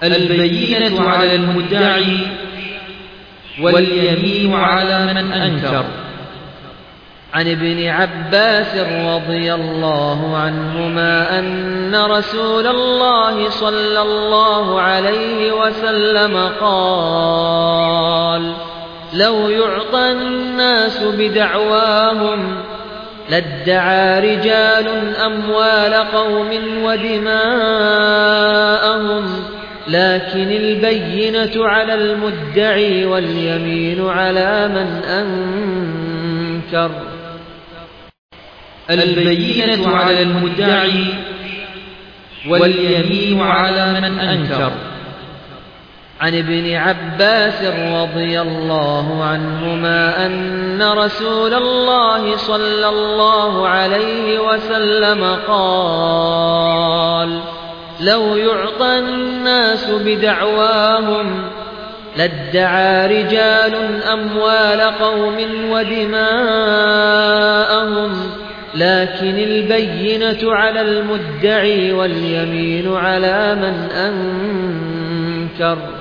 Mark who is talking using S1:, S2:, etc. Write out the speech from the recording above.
S1: البينة على المدعي واليمين على من أنكر.
S2: عن ابن عباس رضي الله عنهما أن رسول الله صلى الله عليه وسلم قال: لو يعطى الناس بدعواهم لادعى رجال أموال قوم ودماءهم، لكن البينة على المدعي واليمين على من أنكر.
S1: البينة على المدعي واليمين على من أنكر.
S2: عن ابن عباس رضي الله عنهما أن رسول الله صلى الله عليه وسلم قال: لو يعطى الناس بدعواهم لادعى رجال أموال قوم ودماءهم، لكن البينة على المدعي واليمين على من أنكر.